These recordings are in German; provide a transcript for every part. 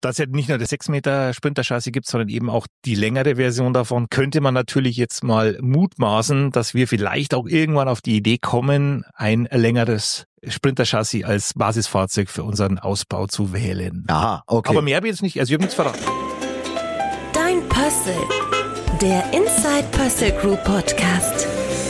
Dass es ja nicht nur das 6 Meter Sprinter-Chassis gibt, sondern eben auch die längere Version davon, könnte man natürlich jetzt mal mutmaßen, dass wir vielleicht auch irgendwann auf die Idee kommen, ein längeres Sprinter-Chassis als Basisfahrzeug für unseren Ausbau zu wählen. Aha, okay. Aber mehr habe ich jetzt nicht, also ich habe nichts verraten. Dein Puzzle, der Inside Puzzle Group Podcast.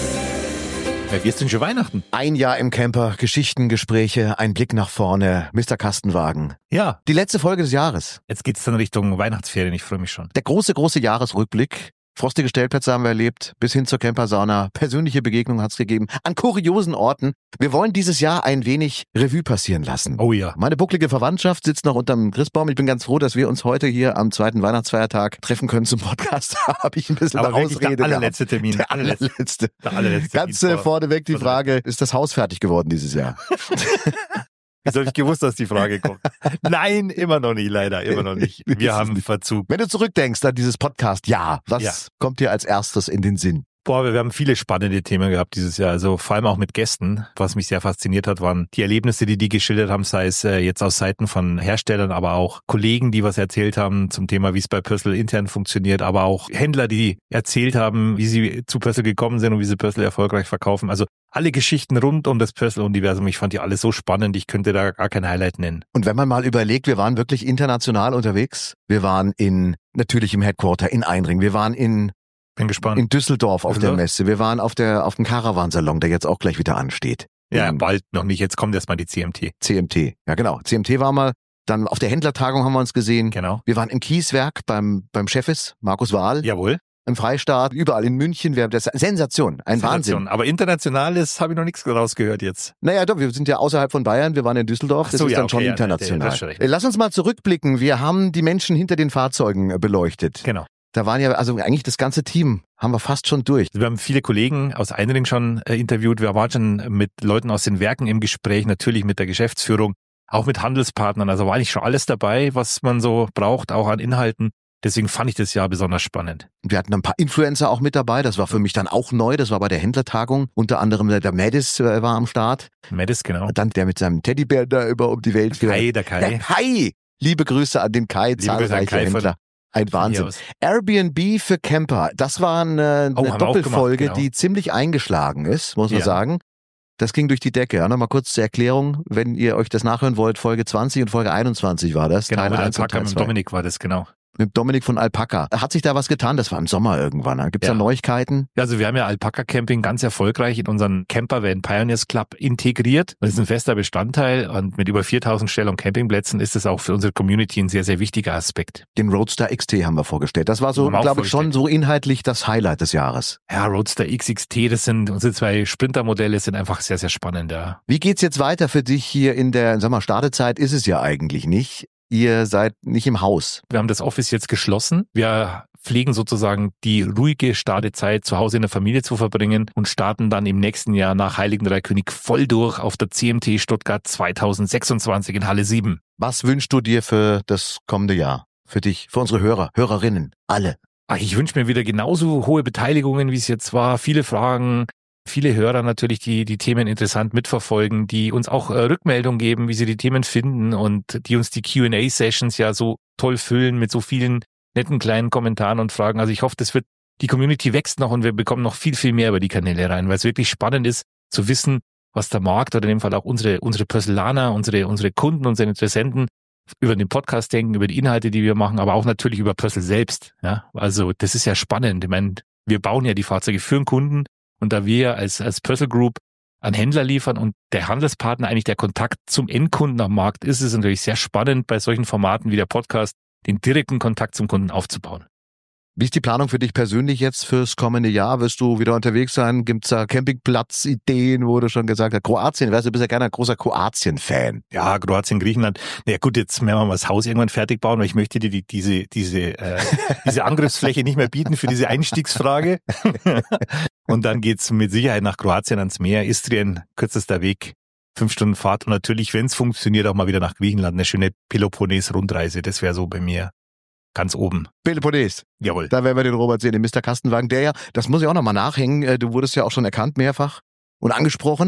Wie ist denn schon Weihnachten? Ein Jahr im Camper, Geschichten, Gespräche, ein Blick nach vorne, Mr. Kastenwagen. Ja, Die letzte Folge des Jahres. jetzt geht's dann Richtung Weihnachtsferien, ich freue mich schon. Der große Jahresrückblick. Frostige Stellplätze haben wir erlebt, bis hin zur Campersauna. Persönliche Begegnungen hat's gegeben, an kuriosen Orten. Wir wollen dieses Jahr ein wenig Revue passieren lassen. Oh ja. Meine bucklige Verwandtschaft sitzt noch unterm Christbaum. Ich bin ganz froh, dass wir uns heute hier am zweiten Weihnachtsfeiertag treffen können zum Podcast. Da habe ich ein bisschen Aber wirklich Ausrede der allerletzte Termin. Der allerletzte. Der allerletzte Ganz Termin vor- vorneweg die Frage, ist das Haus fertig geworden dieses Jahr? Wieso habe ich gewusst, dass die Frage kommt? Nein, immer noch nicht, leider, immer noch nicht. Wir haben Verzug. Wenn du zurückdenkst an dieses Podcast, was kommt dir als erstes in den Sinn? Boah, wir haben viele spannende Themen gehabt dieses Jahr, also vor allem auch mit Gästen. Was mich sehr fasziniert hat, waren die Erlebnisse, die geschildert haben, sei es jetzt aus Seiten von Herstellern, aber auch Kollegen, die was erzählt haben zum Thema, wie es bei Pössl intern funktioniert, aber auch Händler, die erzählt haben, wie sie zu Pössl gekommen sind und wie sie Pössl erfolgreich verkaufen. Also alle Geschichten rund um das Pössl-Universum. Ich fand die alle so spannend, ich könnte da gar kein Highlight nennen. Und wenn man mal überlegt, wir waren wirklich international unterwegs. Wir waren natürlich im Headquarter in Einring. Wir waren in Bin gespannt. Düsseldorf auf der Düsseldorf? Messe. Wir waren auf dem Caravansalon, der jetzt auch gleich wieder ansteht. Ja, bald noch nicht. Jetzt kommt erstmal die CMT. CMT. Ja, genau. CMT war mal. Dann auf der Händlertagung haben wir uns gesehen. Genau. Wir waren im Kieswerk beim Chefis, Markus Wahl, Jawohl. im Freistaat, überall in München. Das ist Sensation, ein Wahnsinn. Aber internationales habe ich noch nichts rausgehört jetzt. Naja, doch, wir sind ja außerhalb von Bayern, wir waren in Düsseldorf, Ach das so, ist ja, dann okay, schon ja, international. hast schon recht. Lass uns mal zurückblicken, wir haben die Menschen hinter den Fahrzeugen beleuchtet. Genau. Da waren ja, also eigentlich das ganze Team haben wir fast schon durch. Wir haben viele Kollegen aus Einring schon interviewt. Wir waren schon mit Leuten aus den Werken im Gespräch, natürlich mit der Geschäftsführung, auch mit Handelspartnern. Also war eigentlich schon alles dabei, was man so braucht, auch an Inhalten. Deswegen fand ich das Jahr besonders spannend. Wir hatten ein paar Influencer auch mit dabei, das war für mich dann auch neu, das war bei der Händlertagung. Unter anderem der Madis war am Start. Madis, genau. Und dann der mit seinem Teddybär da um die Welt. Der Kai. Der Kai! Liebe Grüße an den Kai, Liebe Grüße an zahlreiche Kai Händler. Ein Wahnsinn. aus. Airbnb für Camper, das war eine haben wir auch Doppelfolge, gemacht, genau. die ziemlich eingeschlagen ist, muss man Ja. sagen. Das ging durch die Decke. Ja, nochmal kurz zur Erklärung, wenn ihr euch das nachhören wollt, Folge 20 und Folge 21 war das. Genau, Teil mit 1 und Alpaka, Teil mit 2. Dominik war das, genau. Mit Dominik von Alpaka. Hat sich da was getan? Das war im Sommer irgendwann. Gibt's da Ja. Neuigkeiten? Ja, also wir haben ja Alpaka Camping ganz erfolgreich in unseren Campervan Pioneers Club integriert. Das ist ein fester Bestandteil und mit über 4000 Stell- und Campingplätzen ist es auch für unsere Community ein sehr, sehr wichtiger Aspekt. Den Roadster XT haben wir vorgestellt. Das war so, Haben wir auch glaube ich, schon vorgestellt. so inhaltlich das Highlight des Jahres. Ja, Roadster XXT, das sind unsere 2 Sprintermodelle, sind einfach sehr, sehr spannend, ja. Wie geht's jetzt weiter für dich hier in der, sag mal, Startezeit ist es ja eigentlich nicht. Ihr seid nicht im Haus. Wir haben das Office jetzt geschlossen. Wir pflegen sozusagen die ruhige Startezeit zu Hause in der Familie zu verbringen und starten dann im nächsten Jahr nach Heiligen Dreikönig voll durch auf der CMT Stuttgart 2026 in Halle 7. Was wünschst du dir für das kommende Jahr? Für dich, für unsere Hörerinnen, alle. Ach, ich wünsche mir wieder genauso hohe Beteiligungen, wie es jetzt war. Viele Fragen, viele Hörer natürlich, die Themen interessant mitverfolgen, die uns auch Rückmeldung geben, wie sie die Themen finden und die uns die Q&A-Sessions ja so toll füllen mit so vielen netten kleinen Kommentaren und Fragen. Also ich hoffe, die Community wächst noch und wir bekommen noch viel, viel mehr über die Kanäle rein, weil es wirklich spannend ist zu wissen, was der Markt oder in dem Fall auch unsere Pössl-Laner, unsere Kunden, unsere Interessenten über den Podcast denken, über die Inhalte, die wir machen, aber auch natürlich über Pössl selbst. Ja, also das ist ja spannend. Ich meine, wir bauen ja die Fahrzeuge für den Kunden und da wir als Pössl Group an Händler liefern und der Handelspartner eigentlich der Kontakt zum Endkunden am Markt ist, ist es natürlich sehr spannend, bei solchen Formaten wie der Podcast den direkten Kontakt zum Kunden aufzubauen. Wie ist die Planung für dich persönlich jetzt fürs kommende Jahr? Wirst du wieder unterwegs sein? Gibt's da Campingplatz-Ideen, wo du schon gesagt hast? Kroatien, weißt du, bist ja gerne ein großer Kroatien-Fan. Ja, Kroatien, Griechenland. Na ja, gut, jetzt werden wir mal das Haus irgendwann fertig bauen, weil ich möchte dir diese Angriffsfläche nicht mehr bieten für diese Einstiegsfrage. Und dann geht's mit Sicherheit nach Kroatien ans Meer, Istrien, kürzester Weg, 5 Stunden Fahrt und natürlich, wenn es funktioniert, auch mal wieder nach Griechenland, eine schöne Peloponnes-Rundreise. Das wäre so bei mir ganz oben. Peloponnes. Jawohl. Da werden wir den Robert sehen, den Mr. Kastenwagen, der ja, das muss ich auch nochmal nachhängen, du wurdest ja auch schon erkannt mehrfach und angesprochen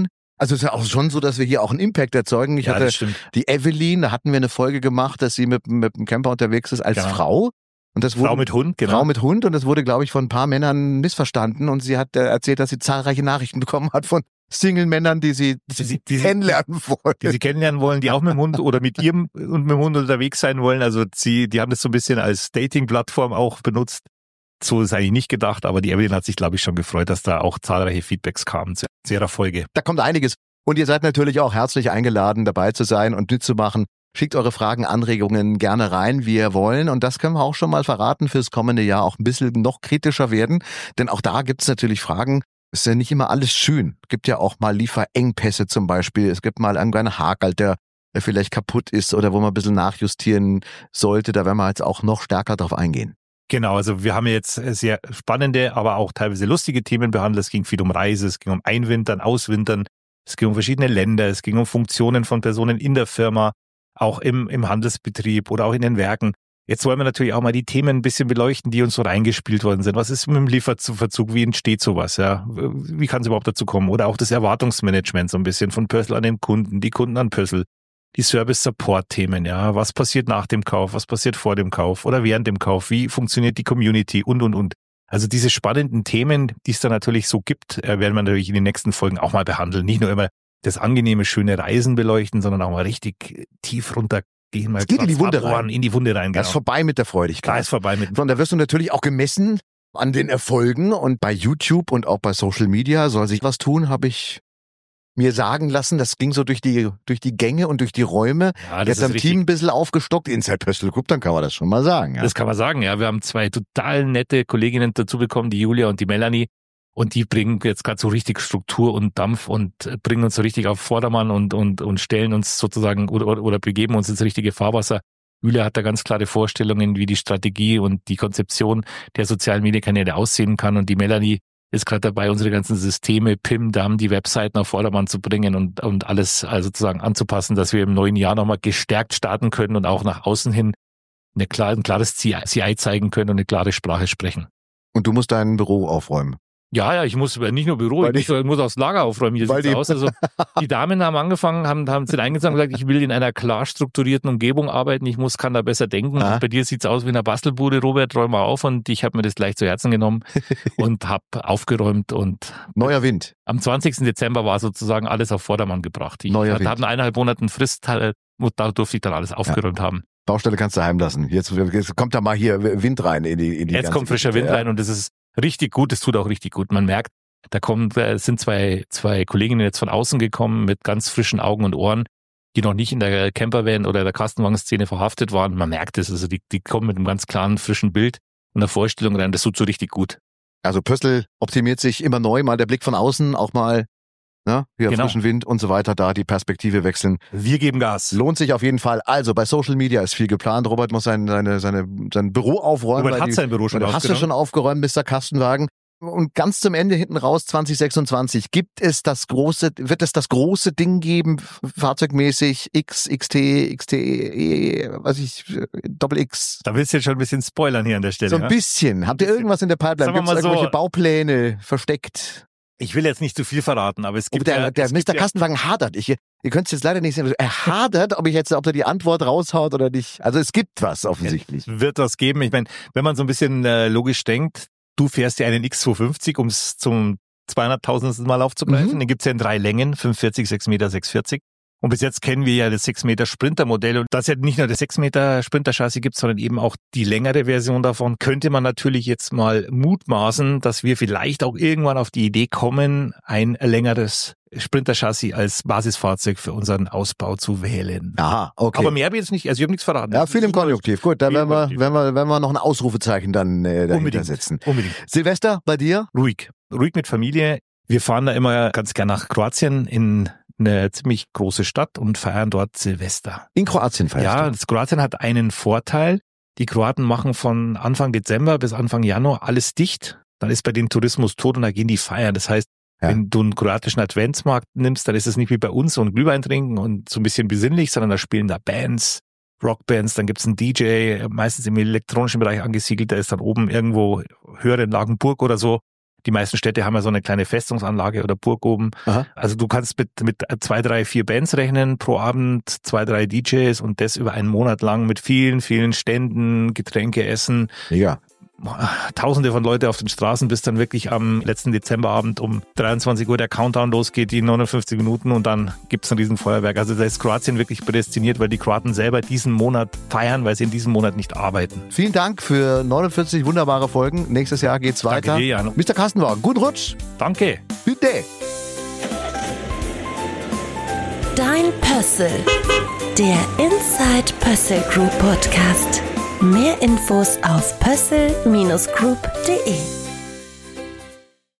Also es ist ja auch schon so, dass wir hier auch einen Impact erzeugen. Ich hatte die Evelyn, da hatten wir eine Folge gemacht, dass sie mit dem Camper unterwegs ist als Frau. Und das Frau mit Hund, genau. Frau mit Hund, und das wurde, glaube ich, von ein paar Männern missverstanden, und sie hat erzählt, dass sie zahlreiche Nachrichten bekommen hat von Single-Männern, die sie kennenlernen wollen. Die sie kennenlernen wollen, die auch mit dem Hund oder mit ihrem und mit dem Hund unterwegs sein wollen. Also die haben das so ein bisschen als Dating-Plattform auch benutzt. So ist eigentlich nicht gedacht, aber die Evelyn hat sich, glaube ich, schon gefreut, dass da auch zahlreiche Feedbacks kamen zu ihrer Folge. Da kommt einiges. Und ihr seid natürlich auch herzlich eingeladen, dabei zu sein und mitzumachen. Schickt eure Fragen, Anregungen gerne rein, wie ihr wollen. Und das können wir auch schon mal verraten, fürs kommende Jahr auch ein bisschen noch kritischer werden. Denn auch da gibt es natürlich Fragen. Es ist ja nicht immer alles schön. Es gibt ja auch mal Lieferengpässe zum Beispiel. Es gibt mal irgendeinen Hakel, der vielleicht kaputt ist oder wo man ein bisschen nachjustieren sollte. Da werden wir jetzt auch noch stärker drauf eingehen. Genau, also wir haben jetzt sehr spannende, aber auch teilweise lustige Themen behandelt. Es ging viel um Reise, es ging um Einwintern, Auswintern, es ging um verschiedene Länder, es ging um Funktionen von Personen in der Firma, auch im Handelsbetrieb oder auch in den Werken. Jetzt wollen wir natürlich auch mal die Themen ein bisschen beleuchten, die uns so reingespielt worden sind. Was ist mit dem Lieferverzug? Wie entsteht sowas? Ja? Wie kann es überhaupt dazu kommen? Oder auch das Erwartungsmanagement so ein bisschen von Pössl an den Kunden, die Kunden an Pössl. Die Service-Support-Themen, ja. Was passiert nach dem Kauf? Was passiert vor dem Kauf oder während dem Kauf? Wie funktioniert die Community? Und. Also diese spannenden Themen, die es da natürlich so gibt, werden wir natürlich in den nächsten Folgen auch mal behandeln. Nicht nur immer das angenehme, schöne Reisen beleuchten, sondern auch mal richtig tief runtergehen. Es geht in die Wunde rein. In die Wunde rein, genau. Das ist vorbei mit der Freudigkeit. Da ist vorbei mit. Und da wirst du natürlich auch gemessen an den Erfolgen, und bei YouTube und auch bei Social Media soll sich was tun, habe ich mir sagen lassen. Das ging so durch die Gänge und durch die Räume. Ja, jetzt am Team ein bisschen aufgestockt. Inside Pössl Group, dann kann man das schon mal sagen. Ja. Das kann man sagen, ja. Wir haben 2 total nette Kolleginnen dazu bekommen, die Julia und die Melanie. Und die bringen jetzt gerade so richtig Struktur und Dampf und bringen uns so richtig auf Vordermann und stellen uns sozusagen oder begeben uns ins richtige Fahrwasser. Julia hat da ganz klare Vorstellungen, wie die Strategie und die Konzeption der sozialen Medienkanäle aussehen kann. Und die Melanie ist gerade dabei, unsere ganzen Systeme, PIM, DAM, die Webseiten auf Vordermann zu bringen und alles also sozusagen anzupassen, dass wir im neuen Jahr nochmal gestärkt starten können und auch nach außen hin ein klares CI zeigen können und eine klare Sprache sprechen. Und du musst dein Büro aufräumen. Ja, ich muss nicht nur Büro, ich muss auch das Lager aufräumen. Hier sieht's aus. Also die Damen haben angefangen, sind eingezogen und gesagt, ich will in einer klar strukturierten Umgebung arbeiten, kann da besser denken. Und bei dir sieht's aus wie in einer Bastelbude, Robert, räum mal auf. Und ich habe mir das gleich zu Herzen genommen und habe aufgeräumt. Und neuer Wind. Am 20. Dezember war sozusagen alles auf Vordermann gebracht. Ich hatte 1,5 Monaten Frist, da durfte ich dann alles aufgeräumt haben. Baustelle kannst du heimlassen. Jetzt kommt da mal hier Wind rein in die Jetzt kommt frischer Wind rein, und das ist richtig gut, es tut auch richtig gut. Man merkt, sind zwei Kolleginnen jetzt von außen gekommen mit ganz frischen Augen und Ohren, die noch nicht in der Campervan oder der Kastenwagenszene verhaftet waren. Man merkt es, also die kommen mit einem ganz klaren, frischen Bild und einer Vorstellung rein. Das tut so richtig gut. Also Pössl optimiert sich immer neu, mal der Blick von außen, auch mal frischen Wind und so weiter, da die Perspektive wechseln. Wir geben Gas. Lohnt sich auf jeden Fall. Also bei Social Media ist viel geplant. Robert muss sein Büro aufräumen. Robert hat sein Büro schon aufgeräumt. Hast du schon aufgeräumt, Mr. Kastenwagen. Und ganz zum Ende hinten raus, 2026, wird es das große Ding geben, fahrzeugmäßig, XT, Doppel X. Da willst du jetzt schon ein bisschen spoilern hier an der Stelle. So ein bisschen. Habt ihr irgendwas in der Pipeline? Gibt es irgendwelche Baupläne versteckt? Ich will jetzt nicht zu viel verraten, aber es gibt der Mr. Kastenwagen hadert. Ihr könnt es jetzt leider nicht sehen. Er hadert, ob er die Antwort raushaut oder nicht. Also es gibt was offensichtlich. Es wird was geben. Ich meine, wenn man so ein bisschen logisch denkt, du fährst ja einen X250, um es zum 200.000. Mal aufzugreifen. Den gibt's ja in 3 Längen, 45, 6 Meter, 640. Und bis jetzt kennen wir ja das 6 Meter Sprinter-Modell. Und dass ja nicht nur das 6 Meter Sprinter-Chassis gibt, sondern eben auch die längere Version davon, könnte man natürlich jetzt mal mutmaßen, dass wir vielleicht auch irgendwann auf die Idee kommen, ein längeres Sprinter-Chassis als Basisfahrzeug für unseren Ausbau zu wählen. Aha, okay. Aber mehr habe ich jetzt nicht, also ich habe nichts verraten. Ja, viel im Konjunktiv. Gut, dann werden wir noch ein Ausrufezeichen dann dahinter setzen. Unbedingt. Silvester, bei dir? Ruhig mit Familie. Wir fahren da immer ganz gern nach Kroatien in eine ziemlich große Stadt und feiern dort Silvester. In Kroatien feierst du? Ja, das Kroatien hat einen Vorteil. Die Kroaten machen von Anfang Dezember bis Anfang Januar alles dicht. Dann ist bei denen Tourismus tot und da gehen die feiern. Das heißt, wenn du einen kroatischen Adventsmarkt nimmst, dann ist es nicht wie bei uns so ein Glühwein trinken und so ein bisschen besinnlich, sondern da spielen da Bands, Rockbands, dann gibt's einen DJ, meistens im elektronischen Bereich angesiedelt, da ist dann oben irgendwo Höherenlagenburg oder so. Die meisten Städte haben ja so eine kleine Festungsanlage oder Burg oben. Aha. Also du kannst mit 2, 3, 4 Bands rechnen pro Abend, 2, 3 DJs und das über einen Monat lang mit vielen, vielen Ständen, Getränke, Essen. Mega. Tausende von Leute auf den Straßen, bis dann wirklich am letzten Dezemberabend um 23 Uhr der Countdown losgeht, die 59 Minuten und dann gibt's ein riesen Feuerwerk. Also da ist Kroatien wirklich prädestiniert, weil die Kroaten selber diesen Monat feiern, weil sie in diesem Monat nicht arbeiten. Vielen Dank für 49 wunderbare Folgen. Nächstes Jahr geht's weiter. Danke dir, Jan. Mr. Kastenwagen, guten Rutsch. Danke. Bitte. Dein Pössl. Der Inside Pössl Group Podcast. Mehr Infos auf pössl-group.de